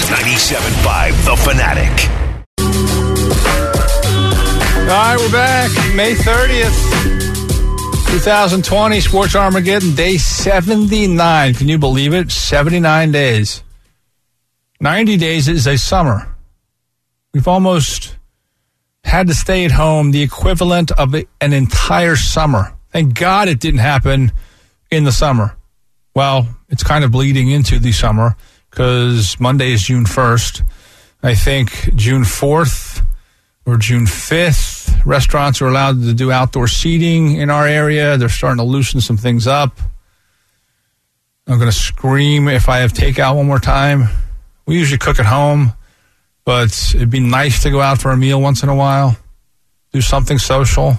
97.5 The Fanatic. All right, we're back. May 30th, 2020, Sports Armageddon, day 79. Can you believe it? 79 days. 90 days is a summer. We've almost had to stay at home, the equivalent of an entire summer. Thank God it didn't happen in the summer. Well, it's kind of bleeding into the summer because Monday is June 1st. I think June 4th or June 5th, restaurants are allowed to do outdoor seating in our area. They're starting to loosen some things up. I'm going to scream if I have takeout one more time. We usually cook at home, but it'd be nice to go out for a meal once in a while, do something social.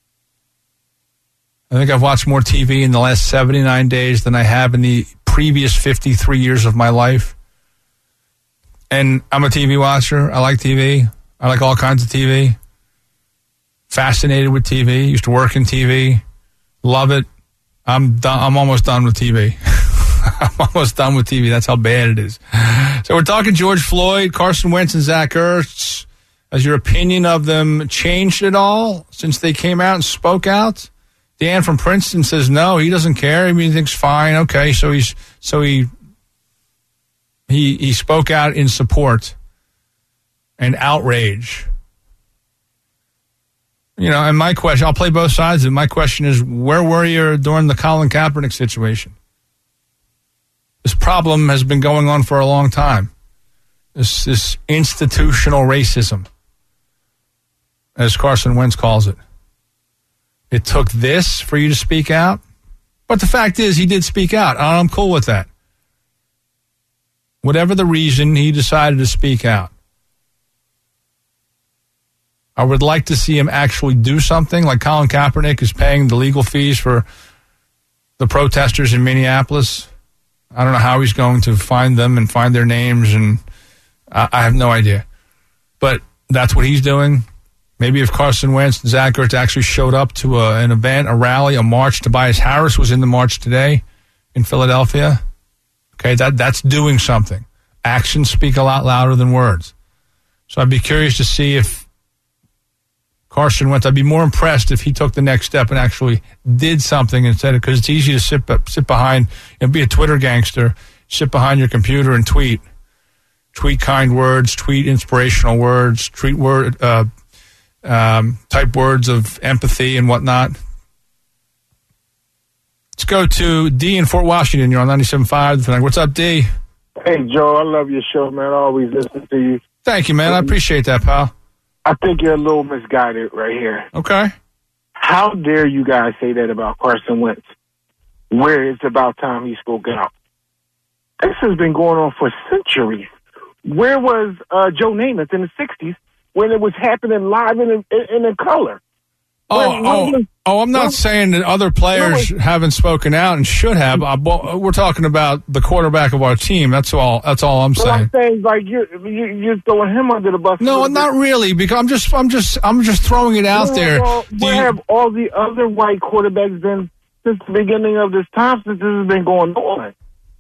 I think I've watched more TV in the last 79 days than I have in the previous 53 years of my life. And I'm a TV watcher. I like TV. I like all kinds of TV. Fascinated with TV. Used to work in TV. Love it. I'm almost done with TV. I'm almost done with TV. That's how bad it is. So we're talking George Floyd, Carson Wentz, and Zach Ertz. Has your opinion of them changed at all since they came out and spoke out? Dan from Princeton says no, he doesn't care. I mean, he thinks fine. Okay, so he spoke out in support and outrage. You know, and my question, I'll play both sides of it. My question is, where were you during the Colin Kaepernick situation? This problem has been going on for a long time. This institutional racism, as Carson Wentz calls it. It took this for you to speak out. But the fact is, he did speak out. I'm cool with that. Whatever the reason, he decided to speak out. I would like to see him actually do something, like Colin Kaepernick is paying the legal fees for the protesters in Minneapolis. I don't know how he's going to find them and find their names, and I have no idea. But that's what he's doing. Maybe if Carson Wentz and Zach Ertz actually showed up to an event, a rally, a march. Tobias Harris was in the march today in Philadelphia. Okay, that's doing something. Actions speak a lot louder than words. So I'd be curious to see if Carson Wentz, I'd be more impressed if he took the next step and actually did something instead of, because it's easy to sit behind and be a Twitter gangster, sit behind your computer and tweet. Tweet kind words, tweet inspirational words, type words of empathy and whatnot. Let's go to D in Fort Washington. You're on 97.5. What's up, D? Hey, Joe, I love your show, man. I always listen to you. Thank you, man. I appreciate that, pal. I think you're a little misguided right here. Okay. How dare you guys say that about Carson Wentz, where it's about time he spoke out? This has been going on for centuries. Where was Joe Namath in the 60s when it was happening live in color? I'm not saying that other players haven't spoken out and should have. We're talking about the quarterback of our team. That's all I'm saying. I'm saying, like, you're throwing him under the bus. No, not really, because I'm just throwing it out there. Where have all the other white quarterbacks been since the beginning of this time, since this has been going on?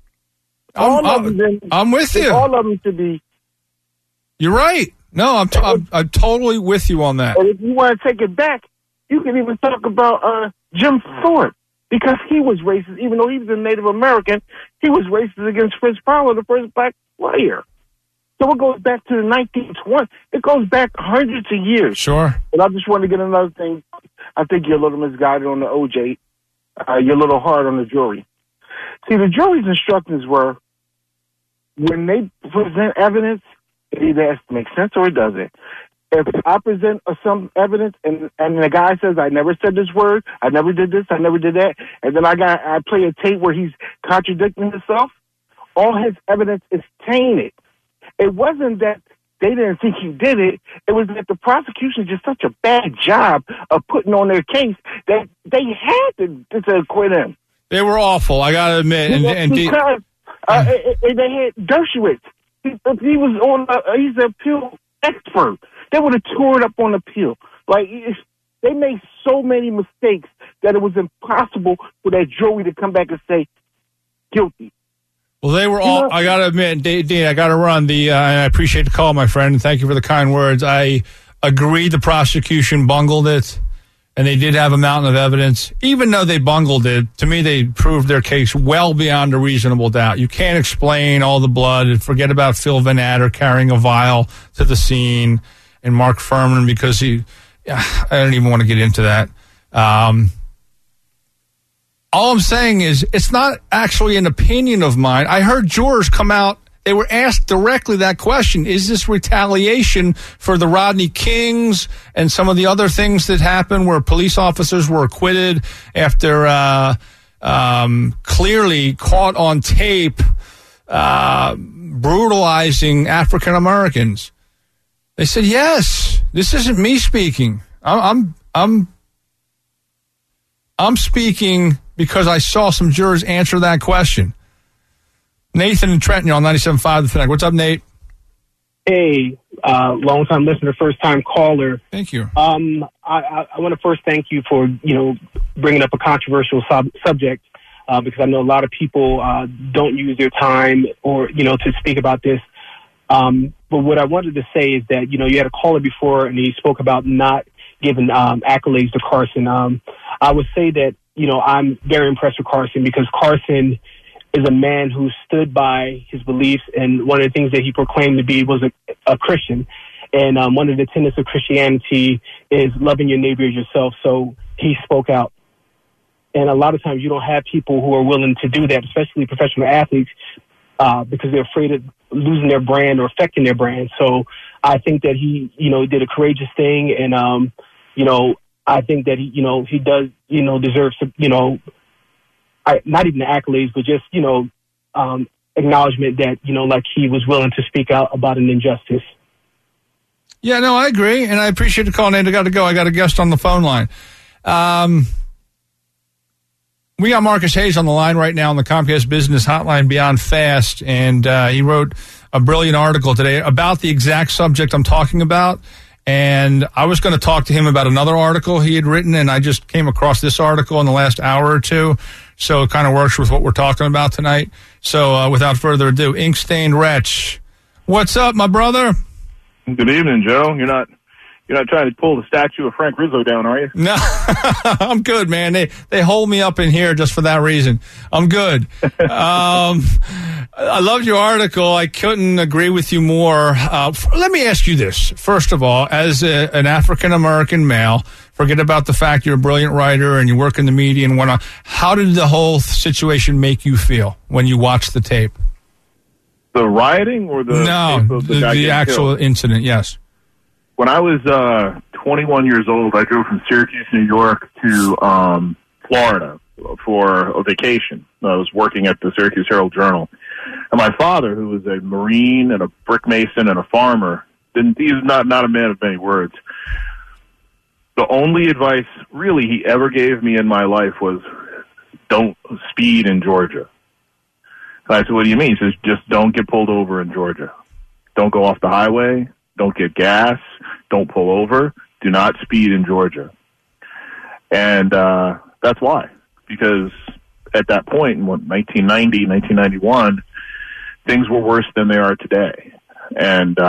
I'm with you. All of them should be. You're right. No, I'm totally with you on that. And if you want to take it back, you can even talk about Jim Thorpe, because he was racist. Even though he was a Native American, he was racist against Fritz Fowler, the first black player. So it goes back to the 1920s. It goes back hundreds of years. Sure. And I just want to get another thing. I think you're a little misguided on the OJ. You're a little hard on the jury. See, the jury's instructions were, when they present evidence, it either has to make sense or it doesn't. If I present some evidence and the guy says, I never said this word, I never did this, I never did that, and then I play a tape where he's contradicting himself, all his evidence is tainted. It wasn't that they didn't think he did it. It was that the prosecution did such a bad job of putting on their case that they had to acquit him. They were awful, I got to admit. Because they had Dershowitz. He's an appeal expert. They would have tore it up on appeal. Like, they made so many mistakes that it was impossible for that jury to come back and say guilty. Well, they were all, I got to admit, Dean, I got to run. And I appreciate the call, my friend, and thank you for the kind words. I agree the prosecution bungled it, and they did have a mountain of evidence. Even though they bungled it, to me, they proved their case well beyond a reasonable doubt. You can't explain all the blood and forget about Phil Van Adder carrying a vial to the scene and Mark Furman because I don't even want to get into that. All I'm saying is it's not actually an opinion of mine. I heard jurors come out. They were asked directly that question. Is this retaliation for the Rodney Kings and some of the other things that happened where police officers were acquitted after clearly caught on tape brutalizing African Americans? They said, yes, this isn't me speaking. I'm speaking because I saw some jurors answer that question. Nathan and Trenton, you're on 97.5 The Fanatic. What's up, Nate? Hey, long-time listener, first-time caller. Thank you. I want to first thank you for, bringing up a controversial subject because I know a lot of people don't use their time or, to speak about this. But what I wanted to say is that, you had a caller before and he spoke about not giving accolades to Carson. I would say that, I'm very impressed with Carson because Carson is a man who stood by his beliefs, and one of the things that he proclaimed to be was a Christian. And one of the tenets of Christianity is loving your neighbor as yourself. So he spoke out. And a lot of times you don't have people who are willing to do that, especially professional athletes, because they're afraid of losing their brand or affecting their brand. So I think that he, did a courageous thing. And, I think that he does, deserve some, not even the accolades, but just, acknowledgement that, like he was willing to speak out about an injustice. Yeah, no, I agree. And I appreciate the call, Nate. I got to go. I got a guest on the phone line. We got Marcus Hayes on the line right now on the Comcast Business Hotline Beyond Fast. And he wrote a brilliant article today about the exact subject I'm talking about. And I was going to talk to him about another article he had written, and I just came across this article in the last hour or two. So it kind of works with what we're talking about tonight. So without further ado, Ink Stained Wretch. What's up, my brother? Good evening, Joe. You're not trying to pull the statue of Frank Rizzo down, are you? No, I'm good, man. They hold me up in here just for that reason. I'm good. I loved your article. I couldn't agree with you more. Let me ask you this. First of all, as an African-American male, forget about the fact you're a brilliant writer and you work in the media and whatnot. How did the whole situation make you feel when you watched the tape? The rioting or the actual incident, yes. When I was 21 years old, I drove from Syracuse, New York to Florida for a vacation. I was working at the Syracuse Herald-Journal. And my father, who was a Marine and a brick mason and a farmer, he's not a man of many words. The only advice, really, he ever gave me in my life was, don't speed in Georgia. And I said, what do you mean? He says, just don't get pulled over in Georgia. Don't go off the highway. Don't get gas. Don't pull over. Do not speed in Georgia. And that's why. Because at that point, in 1990, 1991, things were worse than they are today. And,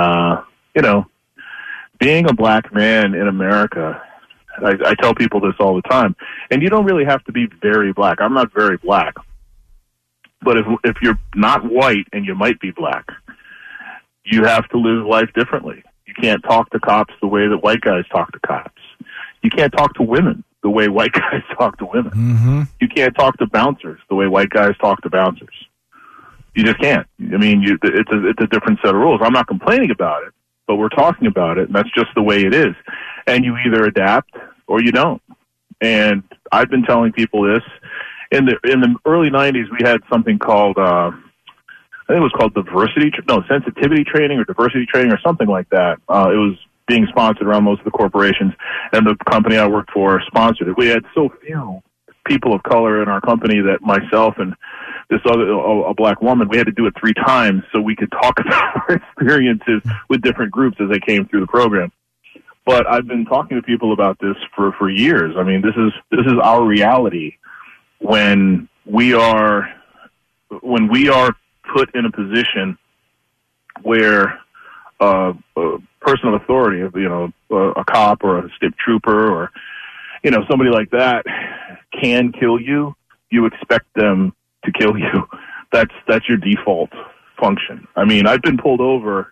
being a black man in America, I tell people this all the time, and you don't really have to be very black. I'm not very black. But if you're not white and you might be black, you have to live life differently. You can't talk to cops the way that white guys talk to cops. You can't talk to women the way white guys talk to women. Mm-hmm. You can't talk to bouncers the way white guys talk to bouncers. You just can't. I mean, it's a different set of rules. I'm not complaining about it, but we're talking about it, and that's just the way it is. And you either adapt or you don't. And I've been telling people this. In the early 90s, we had something called, I think it was called sensitivity training or diversity training or something like that. It was being sponsored around most of the corporations, and the company I worked for sponsored it. We had so few people of color in our company that myself and this other, a black woman, we had to do it 3 times so we could talk about our experiences with different groups as they came through the program. But I've been talking to people about this for years. I mean, this is our reality when we are put in a position where a person of authority, a cop or a state trooper or, somebody like that can kill you, you expect them to kill you. That's your default function. I mean, I've been pulled over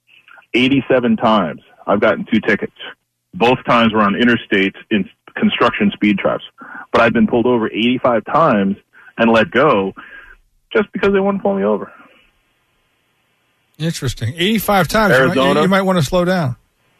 87 times. I've gotten 2 tickets. Both times were on interstates in construction speed traps. But I've been pulled over 85 times and let go just because they wouldn't pull me over. Interesting. 85 times. Arizona, you might want to slow down.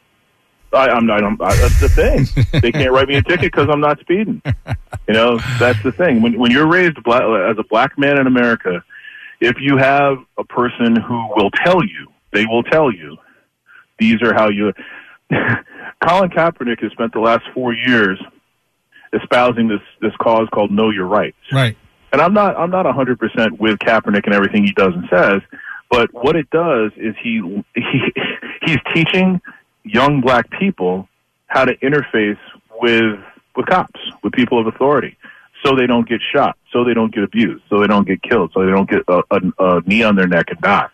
That's the thing. They can't write me a ticket because I'm not speeding. That's the thing. When you're raised as a black man in America, if you have a person who will tell you, they will tell you, these are how you... Colin Kaepernick has spent the last 4 years espousing this cause called Know Your Rights. Right. And I'm not 100% with Kaepernick and everything he does and says, but what it does is he's teaching young black people how to interface with cops, with people of authority, so they don't get shot, so they don't get abused, so they don't get killed, so they don't get a knee on their neck and die.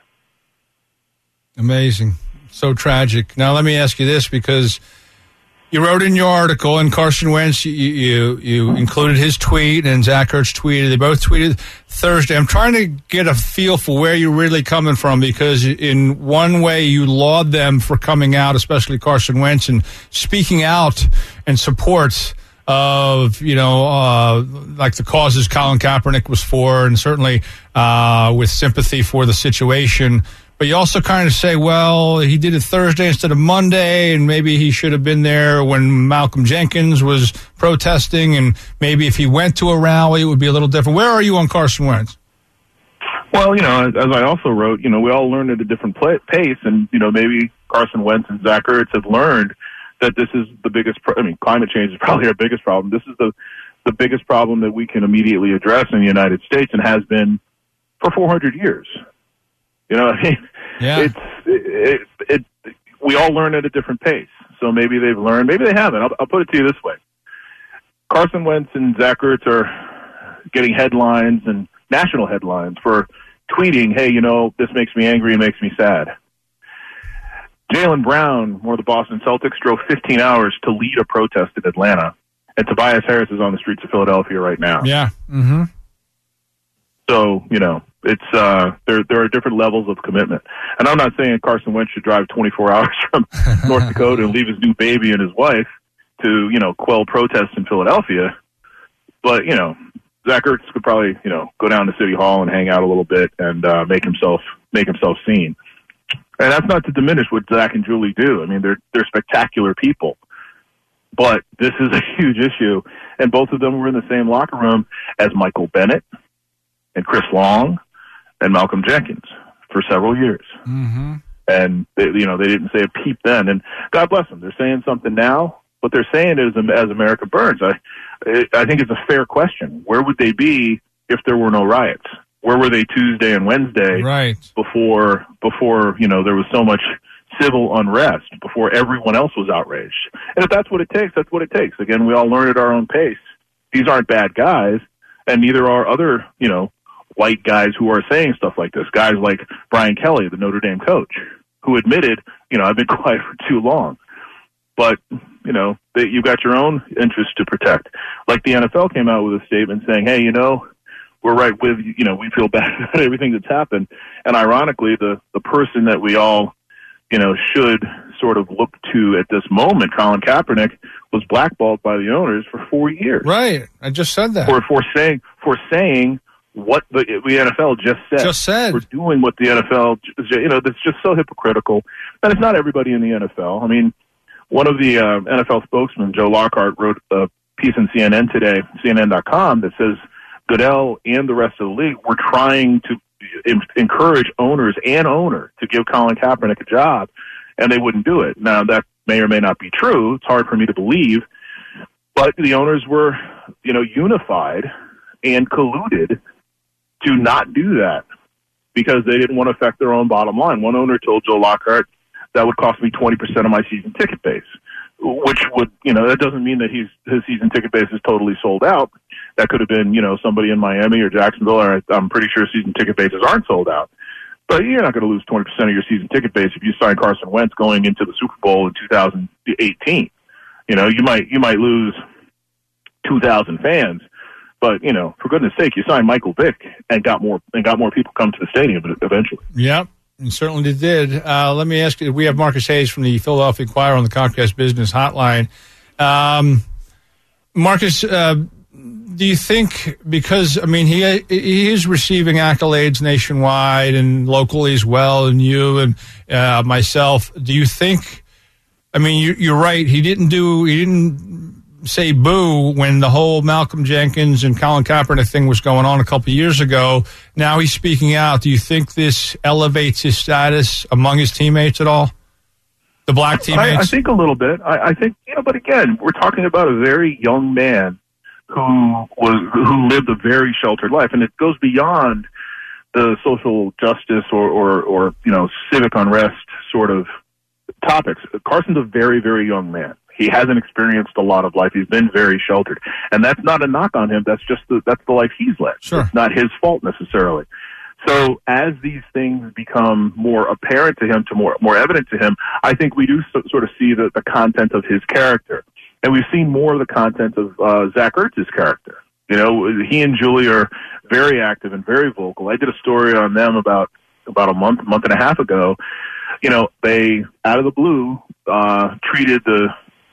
Amazing. So tragic. Now, let me ask you this, because you wrote in your article, and Carson Wentz, you included his tweet, and Zach Ertz tweeted. They both tweeted Thursday. I'm trying to get a feel for where you're really coming from, because in one way you laud them for coming out, especially Carson Wentz, and speaking out in support of, like the causes Colin Kaepernick was for, and certainly with sympathy for the situation. But you also kind of say, well, he did it Thursday instead of Monday, and maybe he should have been there when Malcolm Jenkins was protesting, and maybe if he went to a rally, it would be a little different. Where are you on Carson Wentz? Well, as I also wrote, we all learn at a different pace, and, maybe Carson Wentz and Zach Ertz have learned that this is the biggest climate change is probably our biggest problem. This is the biggest problem that we can immediately address in the United States, and has been for 400 years. Yeah. We all learn at a different pace. So maybe they've learned, maybe they haven't. I'll put it to you this way. Carson Wentz and Zach Ertz are getting headlines and national headlines for tweeting, hey, this makes me angry and makes me sad. Jaylen Brown, more of the Boston Celtics, drove 15 hours to lead a protest in Atlanta. And Tobias Harris is on the streets of Philadelphia right now. Yeah. Mm-hmm. So, it's there are different levels of commitment. And I'm not saying Carson Wentz should drive 24 hours from North Dakota and leave his new baby and his wife to, quell protests in Philadelphia. But, Zach Ertz could probably, go down to City Hall and hang out a little bit and make himself seen. And that's not to diminish what Zach and Julie do. I mean, they're spectacular people. But this is a huge issue. And both of them were in the same locker room as Michael Bennett and Chris Long and Malcolm Jenkins for several years. Mm-hmm. And they didn't say a peep then. And God bless them. They're saying something now. What they're saying is, as America burns, I think it's a fair question. Where would they be if there were no riots? Where were they Tuesday and Wednesday? Right. Before there was so much civil unrest, before everyone else was outraged. And if that's what it takes, that's what it takes. Again, we all learn at our own pace. These aren't bad guys, and neither are other, white guys who are saying stuff like this. Guys like Brian Kelly, the Notre Dame coach, who admitted, I've been quiet for too long. But, you've got your own interests to protect. Like the NFL came out with a statement saying, hey, we're right with, we feel bad about everything that's happened. And ironically, the person that we all, should sort of look to at this moment, Colin Kaepernick, was blackballed by the owners for 4 years. Right. I just said that. For saying what the NFL just said. For doing what the NFL, that's just so hypocritical. And it's not everybody in the NFL. I mean, one of the NFL spokesmen, Joe Lockhart, wrote a piece in CNN today, CNN.com, that says Goodell and the rest of the league were trying to encourage owners and owner to give Colin Kaepernick a job, and they wouldn't do it. Now, that may or may not be true. It's hard for me to believe. But the owners were, unified and colluded to not do that because they didn't want to affect their own bottom line. One owner told Joe Lockhart, that would cost me 20% of my season ticket base, which would, that doesn't mean that his season ticket base is totally sold out. That could have been, somebody in Miami or Jacksonville, or I'm pretty sure season ticket bases aren't sold out. But you're not going to lose 20% of your season ticket base if you sign Carson Wentz going into the Super Bowl in 2018. You might lose 2,000 fans, but for goodness sake, you signed Michael Vick and got more people come to the stadium eventually. Yep. And certainly did. Let me ask you, we have Marcus Hayes from the Philadelphia Inquirer on the Comcast Business Hotline. Marcus, do you think, because, he is receiving accolades nationwide and locally as well, and you and myself, do you think, you're right, he didn't say boo when the whole Malcolm Jenkins and Colin Kaepernick thing was going on a couple of years ago. Now he's speaking out. Do you think this elevates his status among his teammates at all? The black teammates? I think a little bit. I think, but again, we're talking about a very young man who lived a very sheltered life, and it goes beyond the social justice or civic unrest sort of topics. Carson's a very, very young man. He hasn't experienced a lot of life. He's been very sheltered, and that's not a knock on him. That's just that's the life he's led. Sure. It's not his fault necessarily. So as these things become more apparent to him, more evident to him, I think we do sort of see the content of his character. And we've seen more of the content of Zach Ertz's character. He and Julie are very active and very vocal. I did a story on them about a month and a half ago. They, out of the blue, treated the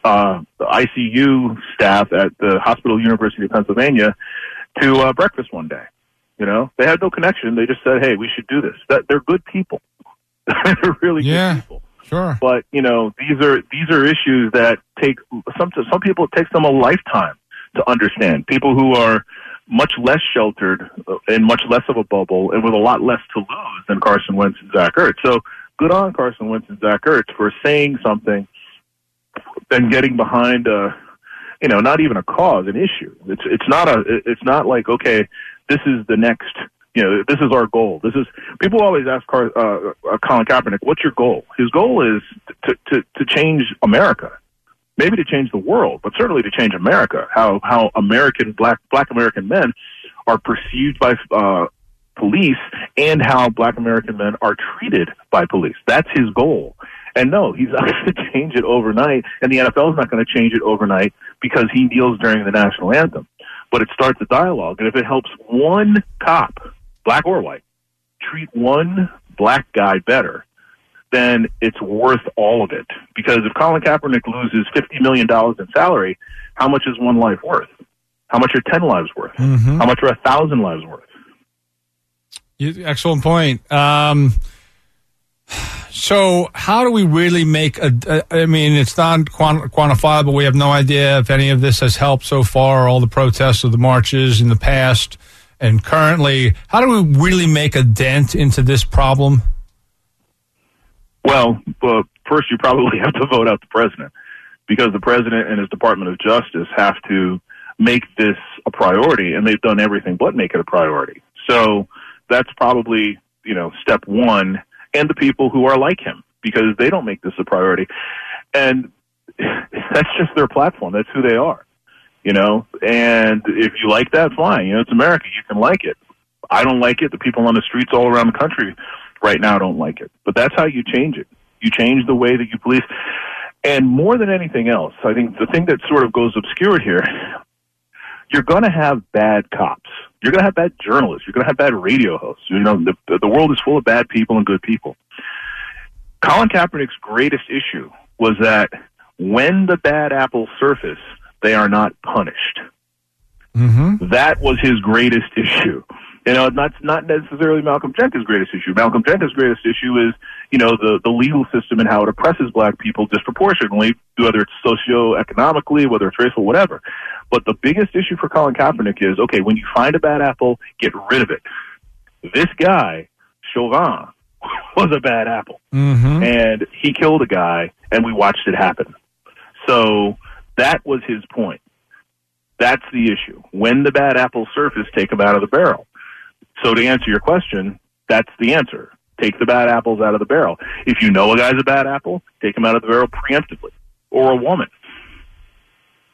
ICU staff at the Hospital University of Pennsylvania to breakfast one day. They had no connection. They just said, hey, we should do this. They're good people. They're really good people. Sure. But, these are issues that take some people, it takes them a lifetime to understand. People who are much less sheltered in much less of a bubble and with a lot less to lose than Carson Wentz and Zach Ertz. So good on Carson Wentz and Zach Ertz for saying something and getting behind not even a cause, an issue. It's not like, okay, this is the next, this is our goal. People always ask Colin Kaepernick, what's your goal? His goal is to change America, maybe to change the world, but certainly to change America. How black American men are perceived by police and how black American men are treated by police. That's his goal. And no, he's not going to change it overnight, and the NFL is not going to change it overnight because he kneels during the national anthem. But it starts a dialogue, and if it helps one cop, black or white, treat one black guy better, then it's worth all of it. Because if Colin Kaepernick loses $50 million in salary, how much is one life worth? How much are 10 lives worth? Mm-hmm. How much are 1,000 lives worth? Excellent point. So how do we really make it's not quantifiable. We have no idea if any of this has helped so far, all the protests or the marches in the past and currently. How do we really make a dent into this problem? Well, first you probably have to vote out the president, because the president and his Department of Justice have to make this a priority, and they've done everything but make it a priority. So that's probably, step one. And the people who are like him, because they don't make this a priority. And that's just their platform. That's who they are, And if you like that, fine. It's America. You can like it. I don't like it. The people on the streets all around the country right now don't like it. But that's how you change it. You change the way that you police. And more than anything else, I think the thing that sort of goes obscured here, you're going to have bad cops. You're going to have bad journalists. You're going to have bad radio hosts. The world is full of bad people and good people. Colin Kaepernick's greatest issue was that when the bad apples surface, they are not punished. Mm-hmm. That was his greatest issue. That's not necessarily Malcolm Jenkins' greatest issue. Malcolm Jenkins' greatest issue is, the legal system and how it oppresses black people disproportionately, whether it's socioeconomically, whether it's racial, whatever. But the biggest issue for Colin Kaepernick is, okay, when you find a bad apple, get rid of it. This guy, Chauvin, was a bad apple. Mm-hmm. And he killed a guy, and we watched it happen. So that was his point. That's the issue. When the bad apples surface, take them out of the barrel. So to answer your question, that's the answer. Take the bad apples out of the barrel. If you know a guy's a bad apple, take him out of the barrel preemptively. Or a woman.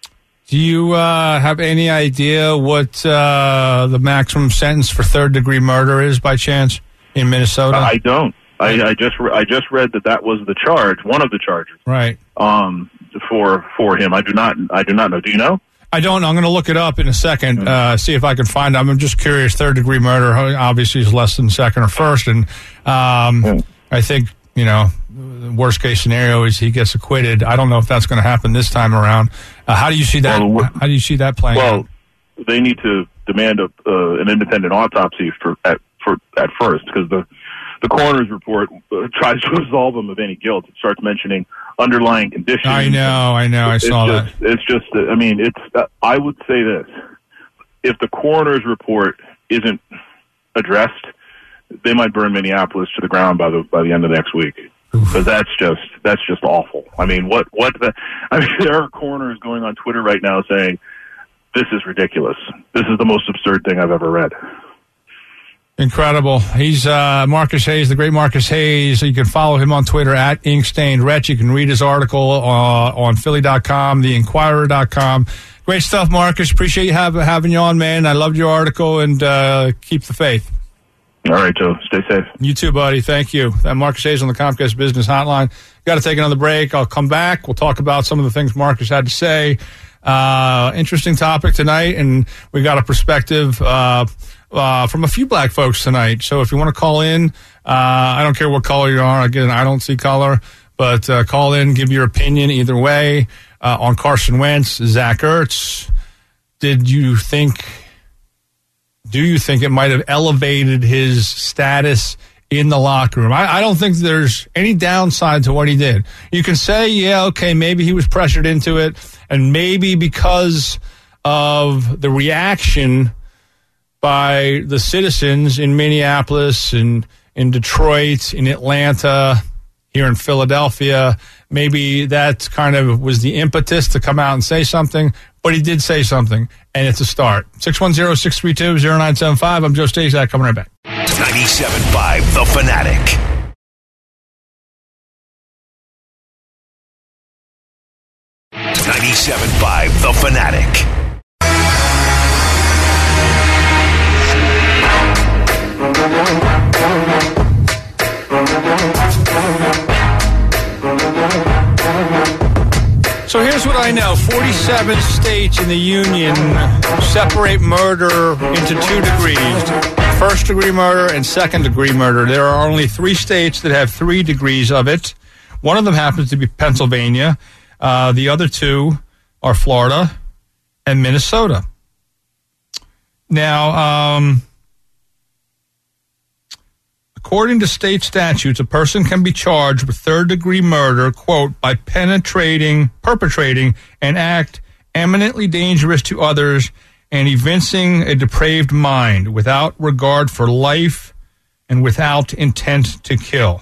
Do you have any idea what the maximum sentence for third-degree murder is, by chance, in Minnesota? I don't. I just read that was the charge, one of the charges, right? For him, I do not know. Do you know? I don't. I'm going to look it up in a second. See if I can find it. I'm just curious. Third-degree murder obviously is less than second or first, and I think the worst case scenario is he gets acquitted. I don't know if that's going to happen this time around. How do you see that? How do you see that playing out? Well, they need to demand an independent autopsy at first, because the coroner's report tries to absolve him of any guilt. It starts mentioning underlying conditions. I know. I saw that. It's just. I mean, it's. I would say this: if the coroner's report isn't addressed, they might burn Minneapolis to the ground by the end of next week. Because that's just awful. I mean, there are coroners going on Twitter right now saying, "This is ridiculous. This is the most absurd thing I've ever read." Incredible. He's Marcus Hayes, the great Marcus Hayes. You can follow him on Twitter at InkstainedRhett. You can read his article on Philly.com, TheInquirer.com. Great stuff, Marcus. Appreciate you having you on, man. I loved your article, and keep the faith. All right, Joe. Stay safe. You too, buddy. Thank you. Marcus Hayes on the Comcast Business Hotline. Got to take another break. I'll come back. We'll talk about some of the things Marcus had to say. Interesting topic tonight, and we got a perspective from a few black folks tonight. So if you want to call in, I don't care what color you are. Again, I don't see color, but call in, give your opinion either way on Carson Wentz, Zach Ertz. Do you think it might have elevated his status in the locker room? I don't think there's any downside to what he did. You can say, yeah, okay, maybe he was pressured into it, and maybe because of the reaction by the citizens in Minneapolis and in Detroit, in Atlanta, here in Philadelphia, maybe that kind of was the impetus to come out and say something. But he did say something, and it's a start. 610-632-0975. I'm Joe Stacey. Coming right back. 97.5 The Fanatic. .97.5 The Fanatic. So here's what I know. 47 states in the union separate murder into 2 degrees. First-degree murder and second-degree murder. There are only 3 states that have 3 degrees of it. One of them happens to be Pennsylvania. The other 2 are Florida and Minnesota. Now, according to state statutes, a person can be charged with third-degree murder, quote, by perpetrating an act eminently dangerous to others and evincing a depraved mind without regard for life and without intent to kill.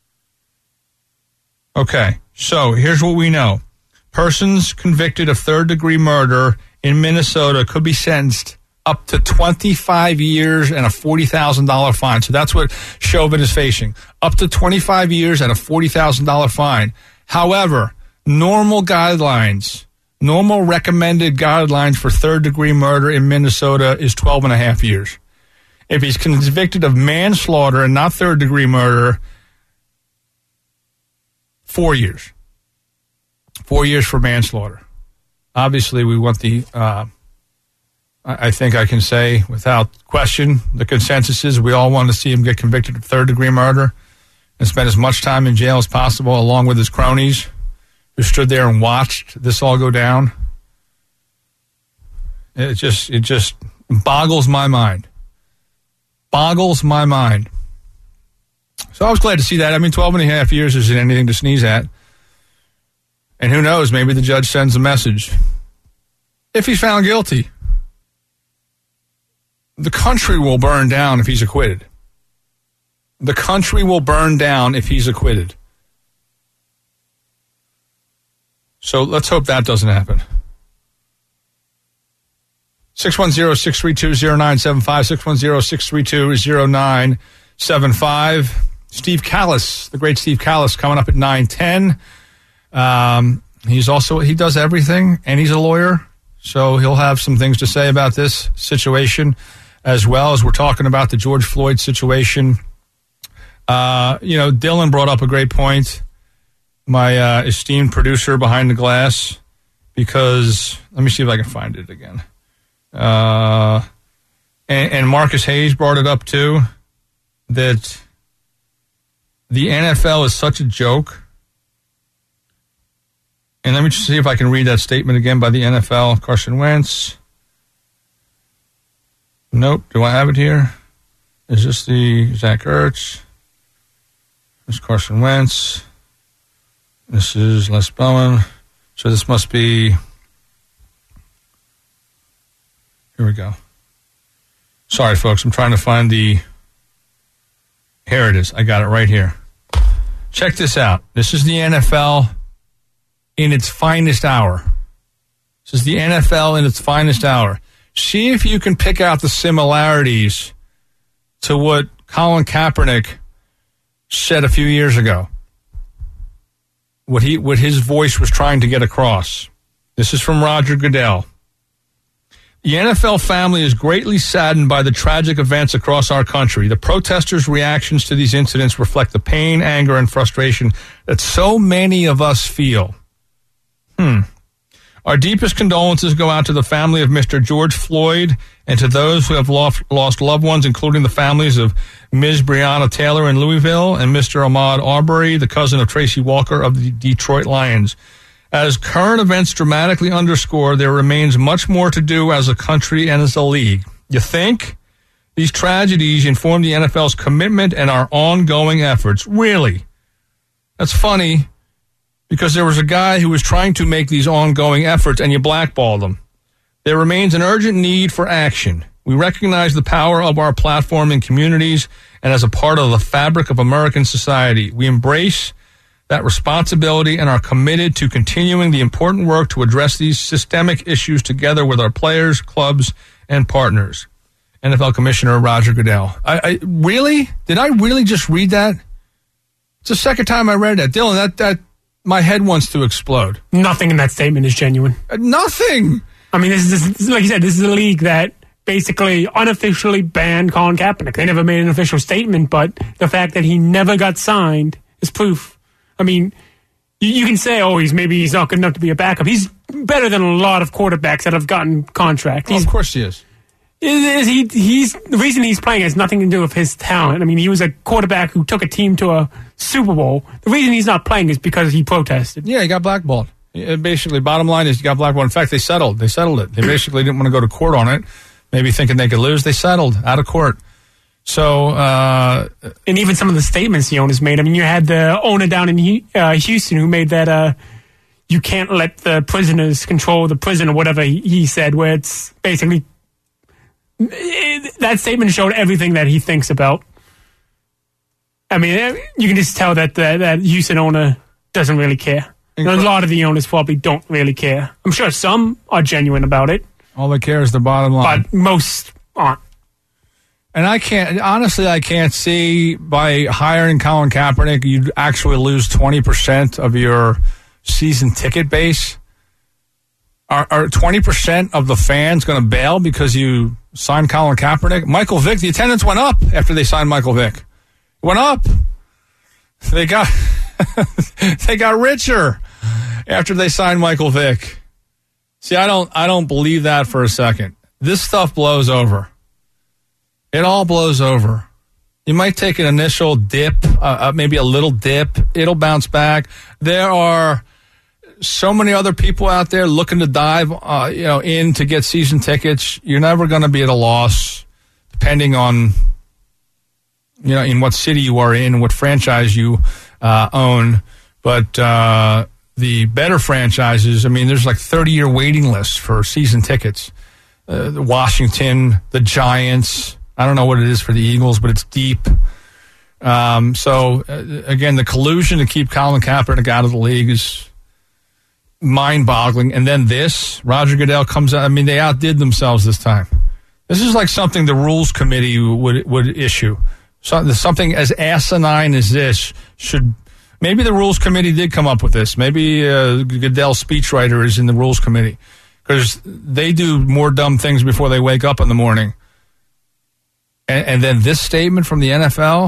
Okay, so here's what we know. Persons convicted of third-degree murder in Minnesota could be sentenced up to 25 years and a $40,000 fine. So that's what Chauvin is facing. Up to 25 years and a $40,000 fine. However, normal recommended guidelines for third-degree murder in Minnesota is 12 and a half years. If he's convicted of manslaughter and not third-degree murder, 4 years. 4 years for manslaughter. Obviously, we want the... I think I can say without question the consensus is we all want to see him get convicted of third-degree murder and spend as much time in jail as possible along with his cronies who stood there and watched this all go down. It just boggles my mind. Boggles my mind. So I was glad to see that. I mean, 12 and a half years isn't anything to sneeze at. And who knows, maybe the judge sends a message. If he's found guilty, the country will burn down if he's acquitted. The country will burn down if he's acquitted. So let's hope that doesn't happen. 610-632-0975, 610-632-0975. Steve Callis, the great Steve Callis, coming up at 9:10. He does everything, and he's a lawyer. so he'll have some things to say about this situation, as well as we're talking about the George Floyd situation. Dylan brought up a great point, my esteemed producer behind the glass, because let me see if I can find it again. And Marcus Hayes brought it up too, that the NFL is such a joke. And let me just see if I can read that statement again by the NFL. Carson Wentz. Nope. Do I have it here? Is this the Zach Ertz? This is Carson Wentz. This is Les Bowen. So this must be... Here we go. Sorry, folks. I'm trying to find the... Here it is. I got it right here. Check this out. This is the NFL in its finest hour. This is the NFL in its finest hour. See if you can pick out the similarities to what Colin Kaepernick said a few years ago. What his voice was trying to get across. This is from Roger Goodell. The NFL family is greatly saddened by the tragic events across our country. The protesters' reactions to these incidents reflect the pain, anger, and frustration that so many of us feel. Our deepest condolences go out to the family of Mr. George Floyd and to those who have lost loved ones, including the families of Ms. Breonna Taylor in Louisville and Mr. Ahmaud Arbery, the cousin of Tracy Walker of the Detroit Lions. As current events dramatically underscore, there remains much more to do as a country and as a league. You think? These tragedies inform the NFL's commitment and our ongoing efforts. Really? That's funny, because there was a guy who was trying to make these ongoing efforts and you blackballed him. There remains an urgent need for action. We recognize the power of our platform in communities and as a part of the fabric of American society. We embrace that responsibility and are committed to continuing the important work to address these systemic issues together with our players, clubs, and partners. NFL Commissioner Roger Goodell. Really? Did I really just read that? It's the second time I read that. Dylan, that my head wants to explode. Nothing in that statement is genuine. Nothing. I mean, this is like you said, this is a league that basically unofficially banned Colin Kaepernick. They never made an official statement, but the fact that he never got signed is proof. I mean, you can say, maybe he's not good enough to be a backup. He's better than a lot of quarterbacks that have gotten contracts. Of course he is. He's the reason he's playing has nothing to do with his talent. I mean, he was a quarterback who took a team to a Super Bowl. The reason he's not playing is because he protested. Yeah, he got blackballed. Basically, bottom line is he got blackballed. In fact, they settled it. They basically didn't want to go to court on it, maybe thinking they could lose. They settled out of court. So, and even some of the statements the owners made. I mean, you had the owner down in Houston who made that you can't let the prisoners control the prison or whatever he said, where it's basically that statement showed everything that he thinks about. I mean, you can just tell that that Houston owner doesn't really care. And a lot of the owners probably don't really care. I'm sure some are genuine about it. All they care is the bottom line. But most aren't. And I can't see by hiring Colin Kaepernick, you'd actually lose 20% of your season ticket base. Are 20% of the fans going to bail because you signed Colin Kaepernick? Michael Vick, the attendance went up after they signed Michael Vick. It went up. They got they got richer after they signed Michael Vick. See, I don't believe that for a second. This stuff blows over. It all blows over. You might take an initial dip, maybe a little dip. It'll bounce back. There are so many other people out there looking to dive, in to get season tickets. You're never going to be at a loss, depending on, in what city you are in, what franchise you own. But the better franchises, I mean, there's like 30-year waiting lists for season tickets. The Washington, the Giants. I don't know what it is for the Eagles, but it's deep. So, again, the collusion to keep Colin Kaepernick out of the league is mind-boggling. And then Roger Goodell comes out. I mean, they outdid themselves this time. This is like something the Rules Committee would issue. Something as asinine as this should... Maybe the Rules Committee did come up with this. Maybe Goodell's speechwriter is in the Rules Committee. because they do more dumb things before they wake up in the morning. And then this statement from the NFL,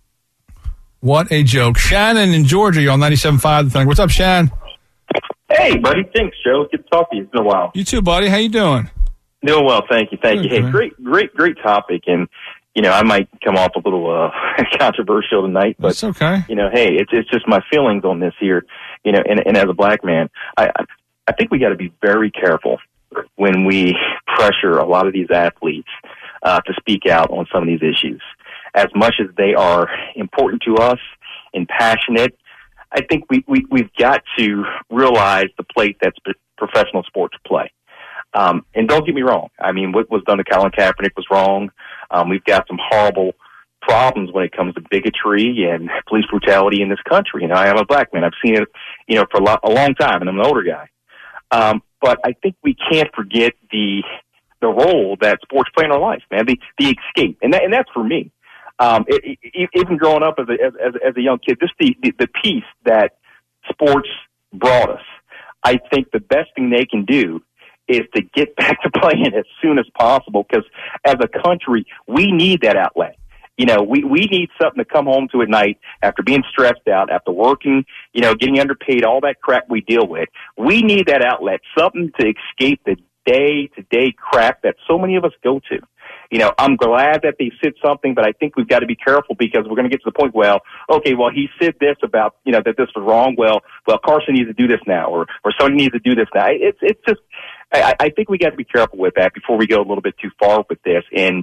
what a joke. Shannon in Georgia, you're on 97.5 The Thing. What's up, Shannon? Hey, buddy. Thanks, Joe. Good to talk to you. It's been a while. You too, buddy. How you doing? Doing well, thank you. Thank you. Hey, man. great topic. And, you know, I might come off a little controversial tonight, but, That's okay. you know, hey, it's just my feelings on this here, you know, and as a black man, I think we got to be very careful when we pressure a lot of these athletes to speak out on some of these issues. As much as they are important to us and passionate, I think we've got to realize the place that's professional sports play. And don't get me wrong. I mean, what was done to Colin Kaepernick was wrong. We've got some horrible problems when it comes to bigotry and police brutality in this country. And I am a black man. I've seen it, you know, for a long time, and I'm an older guy. But I think we can't forget the role that sports play in our life, man. The escape, and that's for me. Even growing up as a young kid, just the peace that sports brought us. I think the best thing they can do is to get back to playing as soon as possible, because as a country, we need that outlet. You know, we need something to come home to at night after being stressed out, after working, you know, getting underpaid, all that crap we deal with. We need that outlet, something to escape the day-to-day crap that so many of us go to. You know, I'm glad that they said something, but I think we've got to be careful, because we're going to get to the point, well, okay, well, he said this about, you know, that this was wrong. Well, Carson needs to do this now, or somebody needs to do this now. It's just, I think we got to be careful with that before we go a little bit too far with this and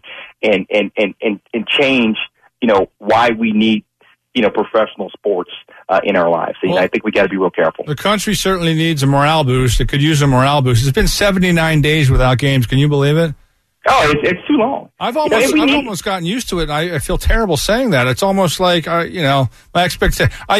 change, you know, why we need, you know, professional sports in our lives. So, well, I think we got to be real careful. The country certainly needs a morale boost. It could use a morale boost. It's been 79 days without games. Can you believe it? Oh, it's too long. I've almost gotten used to it. And I feel terrible saying that. It's almost like, you know, my expectation. I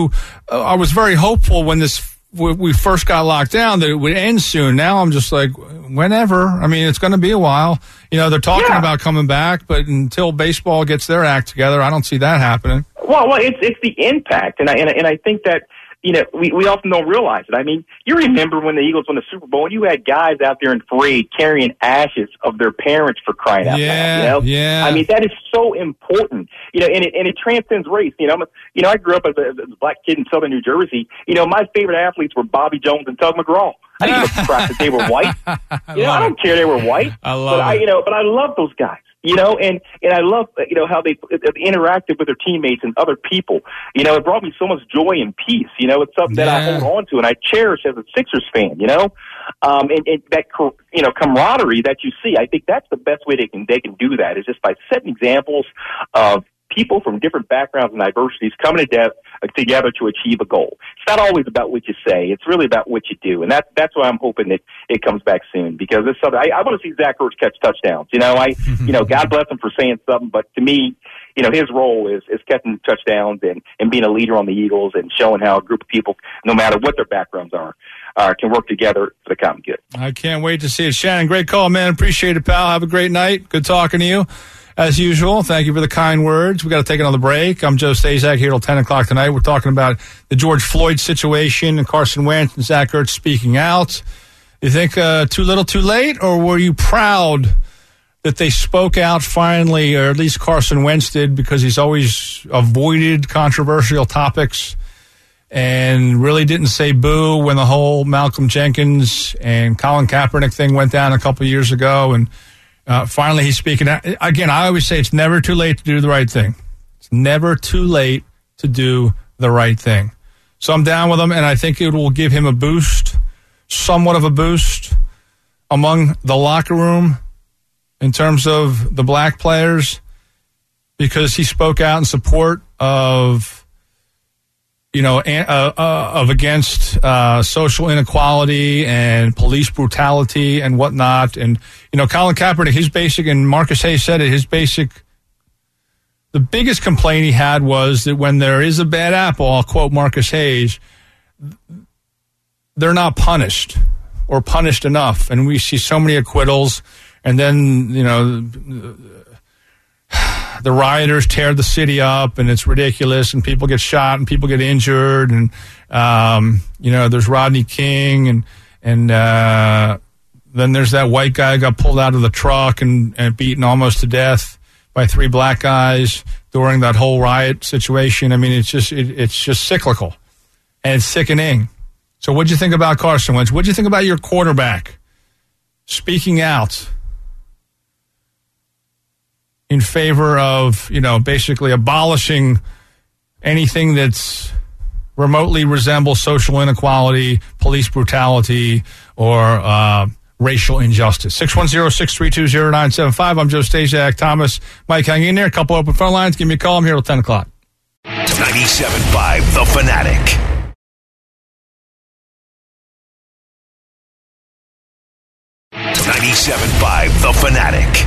was very hopeful when we first got locked down that it would end soon. Now I'm just like, whenever. I mean, it's going to be a while. You know, they're talking about coming back, but until baseball gets their act together, I don't see that happening. Well, it's the impact, and I think that, you know, we often don't realize it. I mean, you remember when the Eagles won the Super Bowl, and you had guys out there in parade carrying ashes of their parents, for crying out loud. You know? Yeah. I mean, that is so important. You know, and it transcends race. You know, I grew up as a black kid in Southern New Jersey. You know, my favorite athletes were Bobby Jones and Tug McGraw. I didn't give a crap that they were white. You know, I don't care they were white. I love it. But I love those guys. You know, and I love, you know, how they interacted with their teammates and other people. You know, it brought me so much joy and peace. You know, it's something that I hold on to and I cherish as a Sixers fan, you know. And that, you know, camaraderie that you see, I think that's the best way they can do that, is just by setting examples of people from different backgrounds and diversities coming together to achieve a goal. It's not always about what you say. It's really about what you do. And that's why I'm hoping that it comes back soon, because it's something I want to see Zach Ertz catch touchdowns. You know, you know, God bless him for saying something, but to me, you know, his role is catching touchdowns and being a leader on the Eagles and showing how a group of people, no matter what their backgrounds are, can work together for the common good. I can't wait to see it. Shannon, great call, man. Appreciate it, pal. Have a great night. Good talking to you. As usual, thank you for the kind words. We got to take another break. I'm Joe Stazak here till 10 o'clock tonight. We're talking about the George Floyd situation and Carson Wentz and Zach Ertz speaking out. You think too little, too late, or were you proud that they spoke out finally, or at least Carson Wentz did, because he's always avoided controversial topics and really didn't say boo when the whole Malcolm Jenkins and Colin Kaepernick thing went down a couple of years ago, and finally he's speaking out. Again, I always say it's never too late to do the right thing. It's never too late to do the right thing. So I'm down with him, and I think it will give him a boost, somewhat of a boost, among the locker room in terms of the black players, because he spoke out in support of, you know, against social inequality and police brutality and whatnot. And, you know, Colin Kaepernick, his basic, and Marcus Hayes said it, the biggest complaint he had was that when there is a bad apple, I'll quote Marcus Hayes, they're not punished or punished enough. And we see so many acquittals, and then, you know, the rioters tear the city up, and it's ridiculous, and people get shot and people get injured, and you know, there's Rodney King and Then there's that white guy who got pulled out of the truck and beaten almost to death by 3 black guys during that whole riot situation. I mean, it's just cyclical, and it's sickening. So what'd you think about Carson Wentz? What'd you think about your quarterback speaking out in favor of, basically abolishing anything that's remotely resembles social inequality, police brutality, or racial injustice? 610-632-0975. I'm Joe Stasiak. Thomas, Mike, hang in there. A couple open phone lines. Give me a call. I'm here till 10 o'clock. 97.5 The Fanatic. .5 The Fanatic.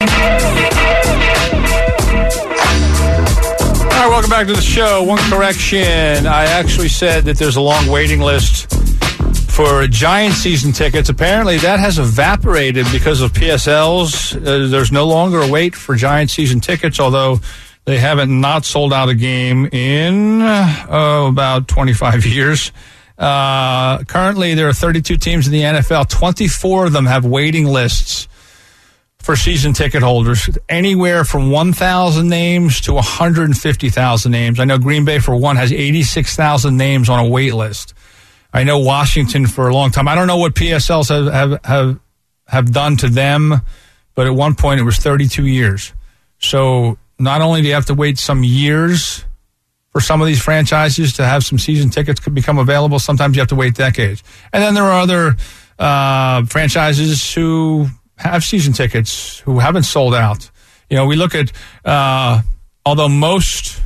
All right, welcome back to the show. One correction. I actually said that there's a long waiting list for Giant season tickets. Apparently that has evaporated because of PSLs. There's no longer a wait for Giant season tickets, although they haven't not sold out a game in about 25 years. Currently, there are 32 teams in the NFL. 24 of them have waiting lists for season ticket holders, anywhere from 1,000 names to 150,000 names. I know Green Bay, for one, has 86,000 names on a wait list. I know Washington for a long time. I don't know what PSLs have done to them, but at one point it was 32 years. So not only do you have to wait some years for some of these franchises to have some season tickets could become available, sometimes you have to wait decades. And then there are other franchises who have season tickets who haven't sold out. We look at, although most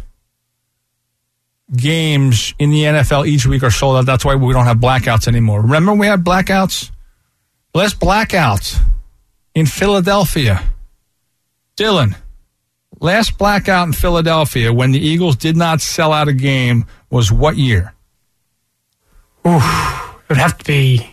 games in the NFL each week are sold out, that's why we don't have blackouts anymore. Remember when we had blackouts? Last blackout in Philadelphia. Dylan, last blackout in Philadelphia when the Eagles did not sell out a game was what year? It would have to be...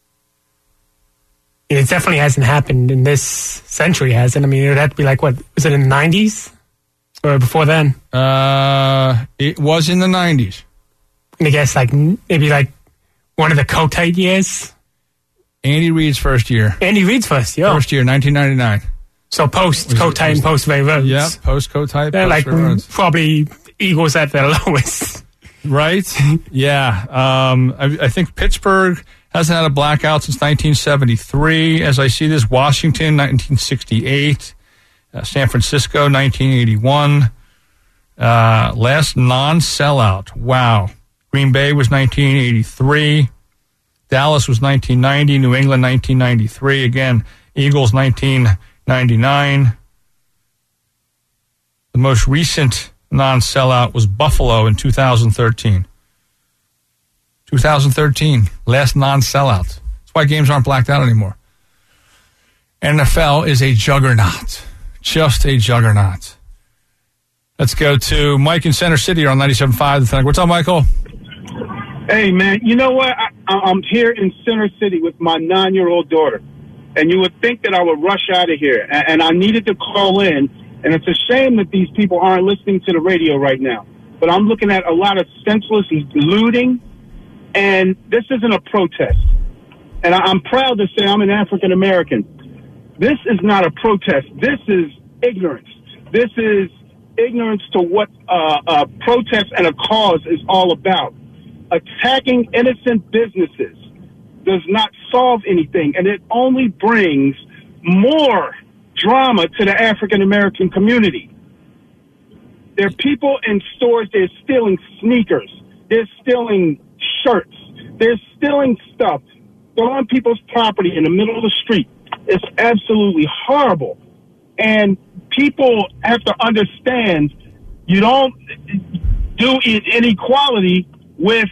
It definitely hasn't happened in this century, hasn't. I mean, it would have to be like, what, was it in the 90s? Or before then? It was in the 90s. I guess maybe one of the Kotite years. Andy Reid's first year. Andy Reid's first year. First year, 1999. So post Kotite and post Ray Rhodes. Yeah, post Kotite. They're probably Eagles at their lowest. Right? Yeah. I think Pittsburgh hasn't had a blackout since 1973. As I see this, Washington, 1968. San Francisco, 1981. Last non-sellout. Wow. Green Bay was 1983. Dallas was 1990. New England, 1993. Again, Eagles, 1999. The most recent non-sellout was Buffalo in 2013. 2013, last non-sellout. That's why games aren't blacked out anymore. NFL is a juggernaut. Just a juggernaut. Let's go to Mike in Center City on 97.5 The Fanatic. What's up, Michael? Hey, man, you know what? I'm here in Center City with my 9-year-old daughter, and you would think that I would rush out of here, and I needed to call in, and it's a shame that these people aren't listening to the radio right now, but I'm looking at a lot of senseless looting, and this isn't a protest, and I'm proud to say I'm an African-American. This is not a protest. This is ignorance. This is ignorance to what a protest and a cause is all about. Attacking innocent businesses does not solve anything, and it only brings more drama to the African-American community. There are people in stores, they're stealing sneakers. They're stealing shirts. They're stealing stuff. They're on people's property in the middle of the street. It's absolutely horrible. And people have to understand you don't do inequality with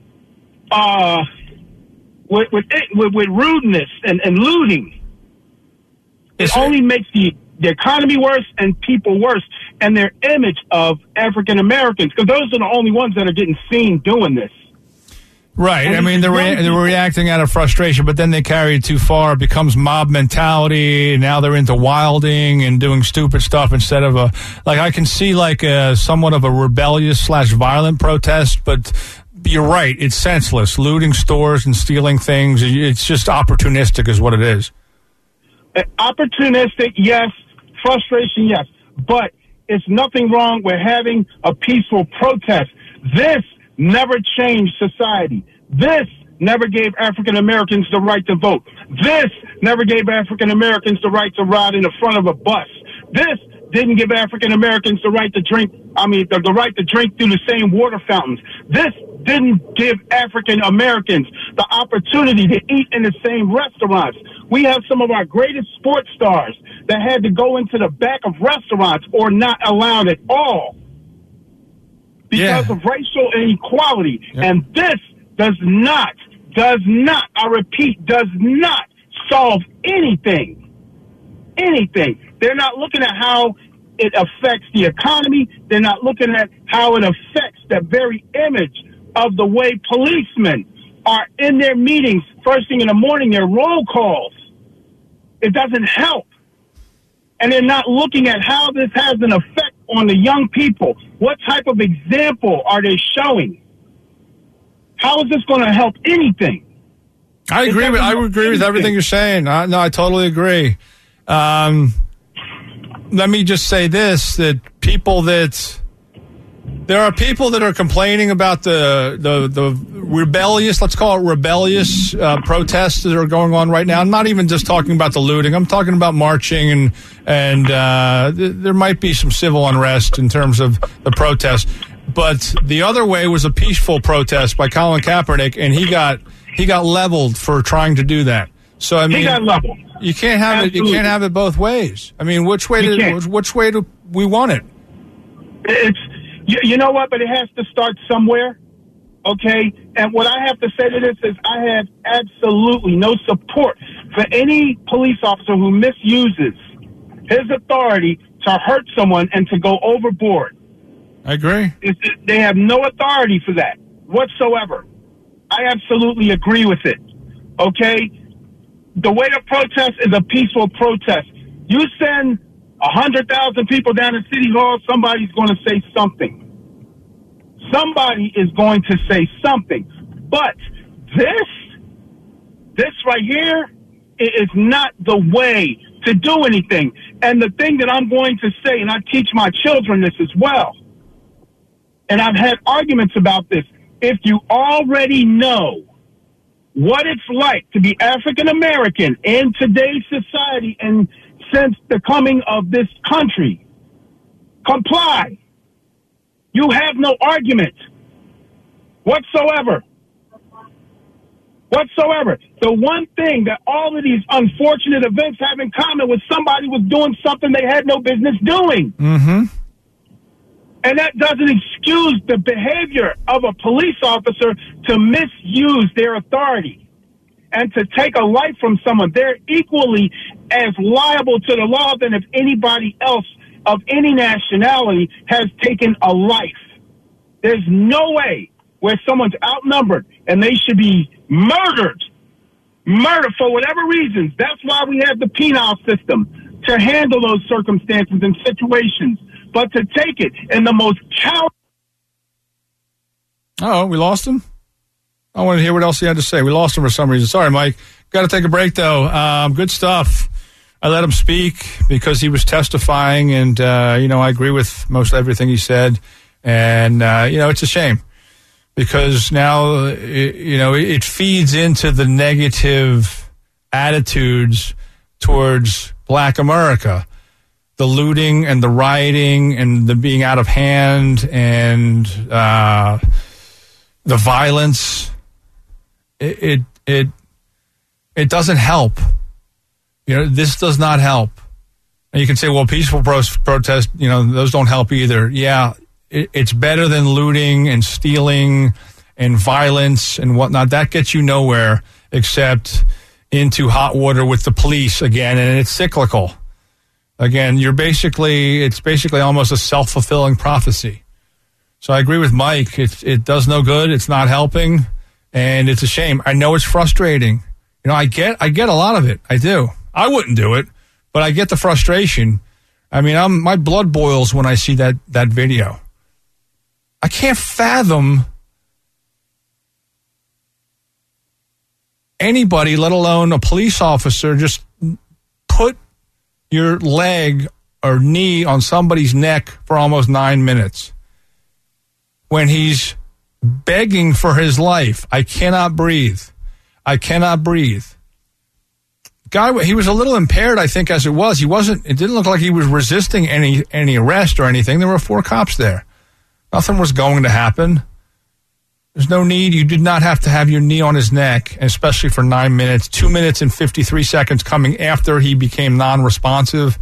rudeness and looting. It only makes the economy worse and people worse, and their image of African Americans, because those are the only ones that are getting seen doing this. Right. I mean, they're reacting out of frustration, but then they carry it too far. It becomes mob mentality, and now they're into wilding and doing stupid stuff instead of I can see somewhat of a rebellious / violent protest, but you're right. It's senseless. Looting stores and stealing things. It's just opportunistic is what it is. Opportunistic, yes. Frustration, yes. But it's nothing wrong with having a peaceful protest. This never changed society. This never gave African Americans the right to vote. This never gave African Americans the right to ride in the front of a bus. This didn't give African Americans the right to drink, the right to drink through the same water fountains. This didn't give African Americans the opportunity to eat in the same restaurants. We have some of our greatest sports stars that had to go into the back of restaurants or not allowed at all because of racial inequality. Yep. And this does not, I repeat, does not solve anything. Anything. They're not looking at how it affects the economy. They're not looking at how it affects the very image of the way policemen are in their meetings first thing in the morning, their roll calls. It doesn't help. And they're not looking at how this has an effect on the young people. What type of example are they showing? How is this going to help anything? I agree with everything you're saying. No, I totally agree. Let me just say this, that there are people that are complaining about the rebellious, let's call it rebellious protests that are going on right now. I'm not even just talking about the looting. I'm talking about marching and there might be some civil unrest in terms of the protest. But the other way was a peaceful protest by Colin Kaepernick, and he got leveled for trying to do that. So I mean, he got leveled. You can't have Absolutely. It. You can't have it both ways. I mean, which way do we want it? It's you know what, but it has to start somewhere, okay? And what I have to say to this is, I have absolutely no support for any police officer who misuses his authority to hurt someone and to go overboard. I agree. They have no authority for that whatsoever. I absolutely agree with it. Okay? The way to protest is a peaceful protest. You send 100,000 people down to City Hall, somebody's going to say something. Somebody is going to say something. But this right here is not the way to do anything. And the thing that I'm going to say, and I teach my children this as well, and I've had arguments about this, if you already know what it's like to be African American in today's society and since the coming of this country, comply. You have no argument whatsoever. The one thing that all of these unfortunate events have in common was somebody was doing something they had no business doing. Mm-hmm. And that doesn't excuse the behavior of a police officer to misuse their authority and to take a life from someone. They're equally as liable to the law than if anybody else of any nationality has taken a life. There's no way where someone's outnumbered and they should be murdered for whatever reasons. That's why we have the penal system to handle those circumstances and situations. But to take it in the most Oh, we lost him? I want to hear what else he had to say. We lost him for some reason. Sorry, Mike. Got to take a break, though. Good stuff. I let him speak because he was testifying, and, I agree with most everything he said. And, it's a shame because now, it feeds into the negative attitudes towards Black America. The looting and the rioting and the being out of hand and the violence, it doesn't help. This does not help. And you can say, well, peaceful protest, those don't help either. Yeah, it's better than looting and stealing and violence and whatnot. That gets you nowhere except into hot water with the police again, and it's cyclical. Again, it's basically almost a self-fulfilling prophecy. So I agree with Mike. It does no good. It's not helping, and it's a shame. I know it's frustrating. I get a lot of it. I do. I wouldn't do it, but I get the frustration. I mean, my blood boils when I see that video. I can't fathom anybody, let alone a police officer, just put your leg or knee on somebody's neck for almost 9 minutes when he's begging for his life. I cannot breathe. I cannot breathe. Guy, he was a little impaired, I think, as it was. It didn't look like he was resisting any arrest or anything. There were 4 cops there. Nothing was going to happen. There's no need. You did not have to have your knee on his neck, especially for 9 minutes, 2 minutes and 53 seconds coming after he became non-responsive.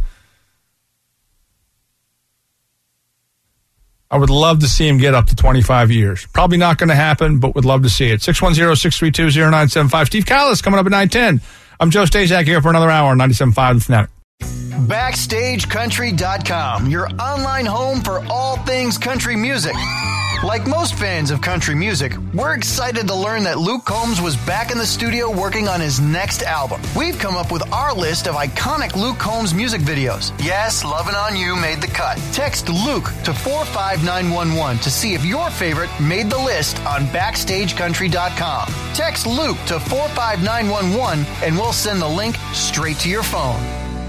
I would love to see him get up to 25 years. Probably not going to happen, but would love to see it. 610-632-0975. Steve Callis coming up at 9:10. I'm Joe Stazak here for another hour on 97.5 The Fanatic. BackstageCountry.com, your online home for all things country music. Like most fans of country music, we're excited to learn that Luke Combs was back in the studio working on his next album. We've come up with our list of iconic Luke Combs music videos. Yes, Lovin' On You made the cut. Text Luke to 45911 to see if your favorite made the list on BackstageCountry.com. Text Luke to 45911 and we'll send the link straight to your phone.